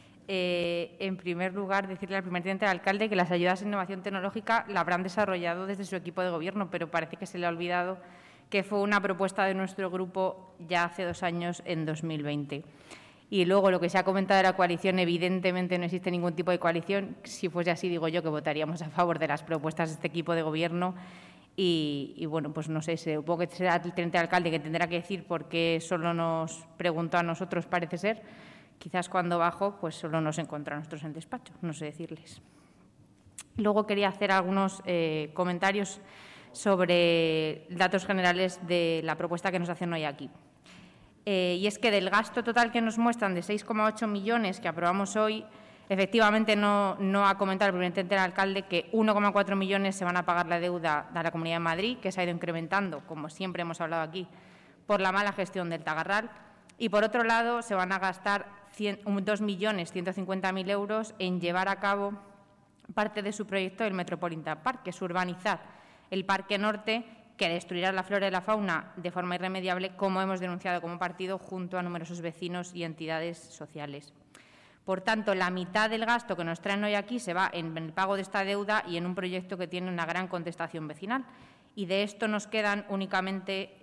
En primer lugar, decirle al primer teniente del alcalde que las ayudas en innovación tecnológica la habrán desarrollado desde su equipo de gobierno, pero parece que se le ha olvidado que fue una propuesta de nuestro grupo ya hace 2 años, en 2020. Y luego, lo que se ha comentado de la coalición, evidentemente no existe ningún tipo de coalición. Si fuese así, digo yo que votaríamos a favor de las propuestas de este equipo de gobierno. Y bueno, pues no sé, supongo que será el teniente alcalde que tendrá que decir por qué solo nos preguntó a nosotros, parece ser. Quizás cuando bajo, pues solo nos encontró a nosotros en el despacho, no sé decirles. Luego quería hacer algunos comentarios sobre datos generales de la propuesta que nos hacen hoy aquí. Y es que del gasto total que nos muestran de 6,8 millones que aprobamos hoy, efectivamente no ha comentado el primer teniente del alcalde que 1,4 millones se van a pagar la deuda de la Comunidad de Madrid, que se ha ido incrementando, como siempre hemos hablado aquí, por la mala gestión del Tagarral. Y, por otro lado, se van a gastar 2.150.000 euros en llevar a cabo parte de su proyecto del Metropolitan Park, que es urbanizar el Parque Norte, que destruirá la flora y la fauna de forma irremediable, como hemos denunciado como partido junto a numerosos vecinos y entidades sociales. Por tanto, la mitad del gasto que nos traen hoy aquí se va en el pago de esta deuda y en un proyecto que tiene una gran contestación vecinal. Y de esto nos quedan únicamente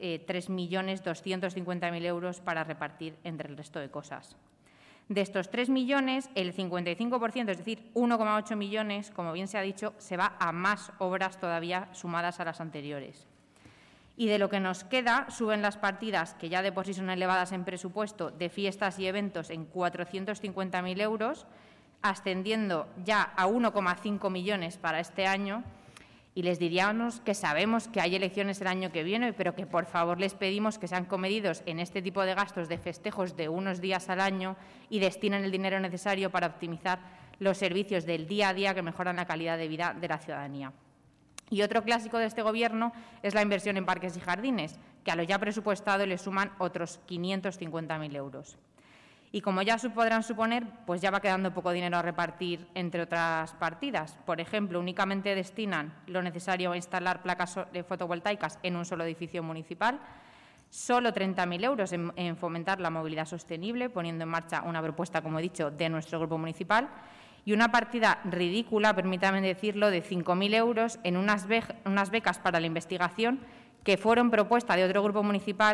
3.250.000 euros para repartir entre el resto de cosas. De estos 3 millones, el 55%, es decir, 1,8 millones, como bien se ha dicho, se va a más obras todavía sumadas a las anteriores. Y de lo que nos queda, suben las partidas, que ya de por sí son elevadas en presupuesto, de fiestas y eventos en 450.000 euros, ascendiendo ya a 1,5 millones para este año. Y les diríamos que sabemos que hay elecciones el año que viene, pero que por favor les pedimos que sean comedidos en este tipo de gastos de festejos de unos días al año y destinen el dinero necesario para optimizar los servicios del día a día que mejoran la calidad de vida de la ciudadanía. Y otro clásico de este Gobierno es la inversión en parques y jardines, que a lo ya presupuestado le suman otros 550.000 euros. Y como ya podrán suponer, pues ya va quedando poco dinero a repartir entre otras partidas. Por ejemplo, únicamente destinan lo necesario a instalar placas fotovoltaicas en un solo edificio municipal, solo 30.000 euros en fomentar la movilidad sostenible, poniendo en marcha una propuesta, como he dicho, de nuestro grupo municipal, y una partida ridícula, permítanme decirlo, de 5.000 euros en unas becas para la investigación que fueron propuesta de otro grupo municipal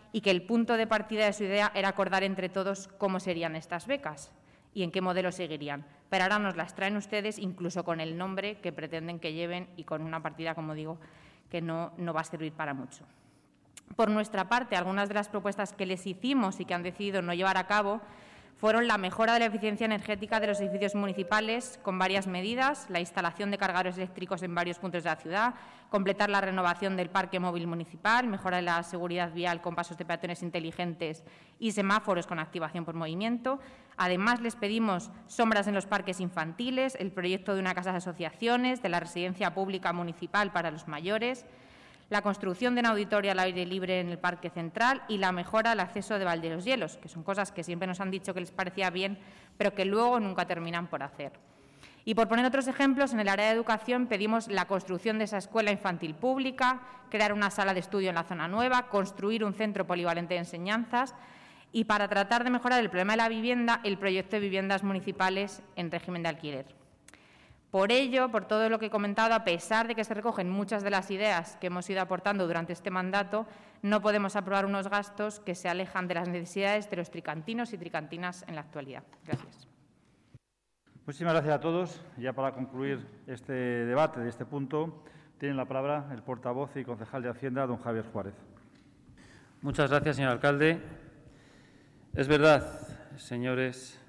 y que el punto de partida de su idea era acordar entre todos cómo serían estas becas y en qué modelo seguirían. Pero ahora nos las traen ustedes, incluso con el nombre que pretenden que lleven y con una partida, como digo, que no va a servir para mucho. Por nuestra parte, algunas de las propuestas que les hicimos y que han decidido no llevar a cabo fueron la mejora de la eficiencia energética de los edificios municipales con varias medidas, la instalación de cargadores eléctricos en varios puntos de la ciudad, completar la renovación del parque móvil municipal, mejora de la seguridad vial con pasos de peatones inteligentes y semáforos con activación por movimiento. Además, les pedimos sombras en los parques infantiles, el proyecto de una casa de asociaciones, de la residencia pública municipal para los mayores, la construcción de un auditorio al aire libre en el Parque Central y la mejora del acceso de Valderosielos, que son cosas que siempre nos han dicho que les parecía bien, pero que luego nunca terminan por hacer. Y por poner otros ejemplos, en el área de educación pedimos la construcción de esa escuela infantil pública, crear una sala de estudio en la zona nueva, construir un centro polivalente de enseñanzas y, para tratar de mejorar el problema de la vivienda, el proyecto de viviendas municipales en régimen de alquiler. Por ello, por todo lo que he comentado, a pesar de que se recogen muchas de las ideas que hemos ido aportando durante este mandato, no podemos aprobar unos gastos que se alejan de las necesidades de los tricantinos y tricantinas en la actualidad. Gracias. Muchísimas gracias a todos. Ya para concluir este debate de este punto, tiene la palabra el portavoz y concejal de Hacienda, don Javier Juárez. Muchas gracias, señor alcalde. Es verdad, señores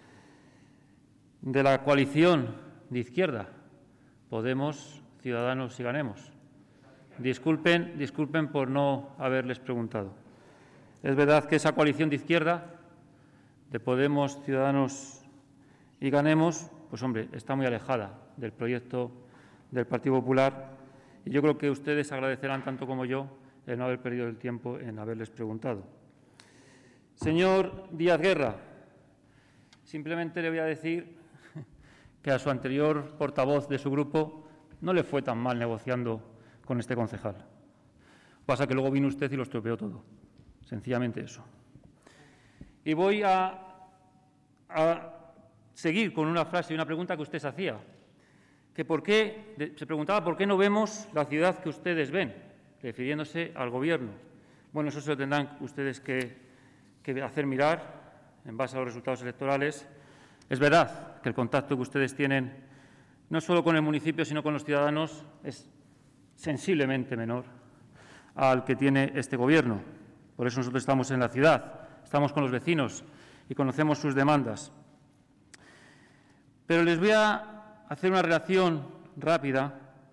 de la coalición de izquierda, Podemos, Ciudadanos y Ganemos. Disculpen por no haberles preguntado. Es verdad que esa coalición de izquierda, de Podemos, Ciudadanos y Ganemos, pues hombre, está muy alejada del proyecto del Partido Popular y yo creo que ustedes agradecerán tanto como yo el no haber perdido el tiempo en haberles preguntado. Señor Díaz Guerra, simplemente le voy a decir que a su anterior portavoz de su grupo no le fue tan mal negociando con este concejal. Pasa que luego vino usted y lo estropeó todo. Sencillamente eso. Y voy a seguir con una frase y una pregunta que usted se hacía. Se preguntaba por qué no vemos la ciudad que ustedes ven, refiriéndose al Gobierno. Bueno, eso se lo tendrán ustedes que hacer mirar en base a los resultados electorales. Es verdad que el contacto que ustedes tienen, no solo con el municipio, sino con los ciudadanos, es sensiblemente menor al que tiene este Gobierno. Por eso nosotros estamos en la ciudad, estamos con los vecinos y conocemos sus demandas. Pero les voy a hacer una relación rápida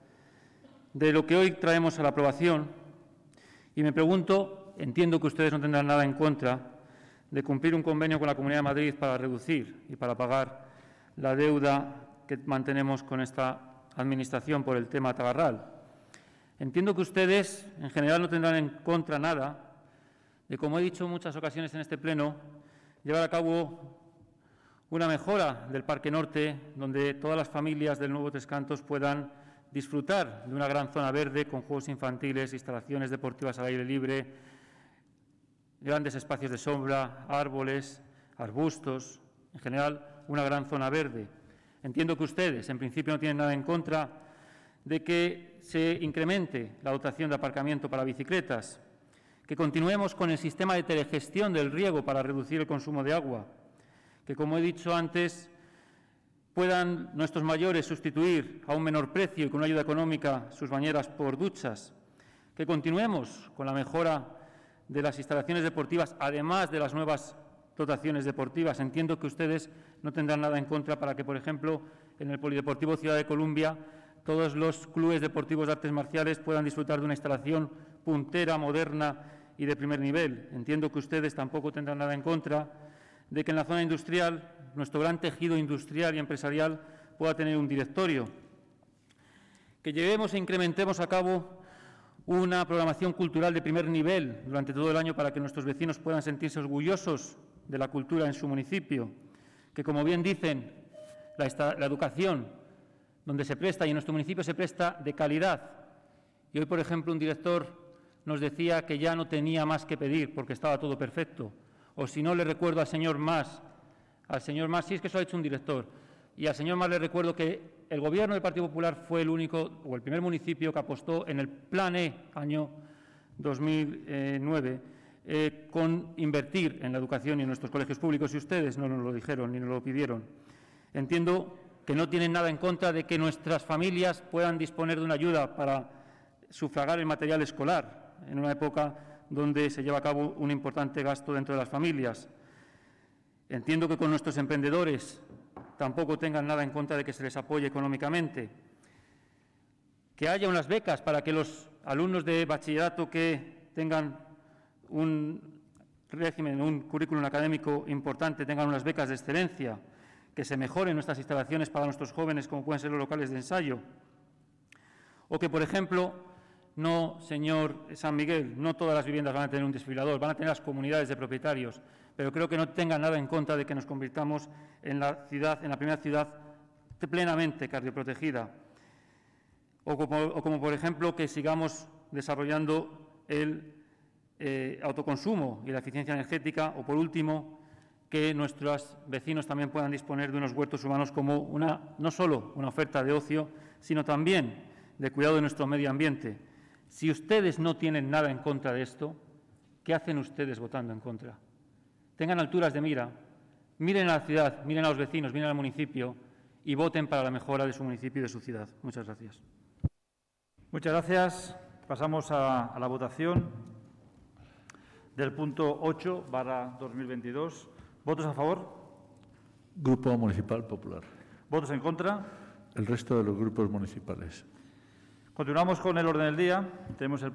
de lo que hoy traemos a la aprobación y me pregunto, entiendo que ustedes no tendrán nada en contra de cumplir un convenio con la Comunidad de Madrid para reducir y para pagar la deuda que mantenemos con esta Administración por el tema Tagarral. Entiendo que ustedes, en general, no tendrán en contra nada de, como he dicho en muchas ocasiones en este Pleno, llevar a cabo una mejora del Parque Norte, donde todas las familias del Nuevo Tres Cantos puedan disfrutar de una gran zona verde con juegos infantiles, instalaciones deportivas al aire libre, grandes espacios de sombra, árboles, arbustos, en general, una gran zona verde. Entiendo que ustedes, en principio, no tienen nada en contra de que se incremente la dotación de aparcamiento para bicicletas, que continuemos con el sistema de telegestión del riego para reducir el consumo de agua, que, como he dicho antes, puedan nuestros mayores sustituir a un menor precio y con una ayuda económica sus bañeras por duchas, que continuemos con la mejora de las instalaciones deportivas, además de las nuevas dotaciones deportivas. Entiendo que ustedes no tendrán nada en contra para que, por ejemplo, en el Polideportivo Ciudad de Columbia, todos los clubes deportivos de artes marciales puedan disfrutar de una instalación puntera, moderna y de primer nivel. Entiendo que ustedes tampoco tendrán nada en contra de que en la zona industrial, nuestro gran tejido industrial y empresarial pueda tener un directorio, que llevemos e incrementemos a cabo una programación cultural de primer nivel durante todo el año para que nuestros vecinos puedan sentirse orgullosos de la cultura en su municipio, que, como bien dicen, la educación donde se presta y en nuestro municipio se presta de calidad. Y hoy, por ejemplo, un director nos decía que ya no tenía más que pedir porque estaba todo perfecto. O si no, le recuerdo al señor Mas, sí, es que eso ha hecho un director, y al señor Mas le recuerdo que el Gobierno del Partido Popular fue el único o el primer municipio que apostó en el Plan E, año 2009, con invertir en la educación y en nuestros colegios públicos, y ustedes no nos lo dijeron ni nos lo pidieron. Entiendo que no tienen nada en contra de que nuestras familias puedan disponer de una ayuda para sufragar el material escolar, en una época donde se lleva a cabo un importante gasto dentro de las familias. Entiendo que con nuestros emprendedores tampoco tengan nada en contra de que se les apoye económicamente. Que haya unas becas para que los alumnos de bachillerato que tengan un régimen, un currículum académico importante, tengan unas becas de excelencia, que se mejoren nuestras instalaciones para nuestros jóvenes, como pueden ser los locales de ensayo. O que, por ejemplo, no, señor San Miguel, no todas las viviendas van a tener un desfibrilador, van a tener las comunidades de propietarios, pero creo que no tengan nada en contra de que nos convirtamos en la primera ciudad plenamente cardioprotegida. O como, por ejemplo, que sigamos desarrollando el autoconsumo y la eficiencia energética, o, por último, que nuestros vecinos también puedan disponer de unos huertos urbanos como no solo una oferta de ocio, sino también de cuidado de nuestro medio ambiente. Si ustedes no tienen nada en contra de esto, ¿qué hacen ustedes votando en contra? Tengan alturas de mira, miren a la ciudad, miren a los vecinos, miren al municipio y voten para la mejora de su municipio y de su ciudad. Muchas gracias. Muchas gracias. Pasamos a la votación del punto 8/2022. ¿Votos a favor? Grupo Municipal Popular. ¿Votos en contra? El resto de los grupos municipales. Continuamos con el orden del día. Tenemos el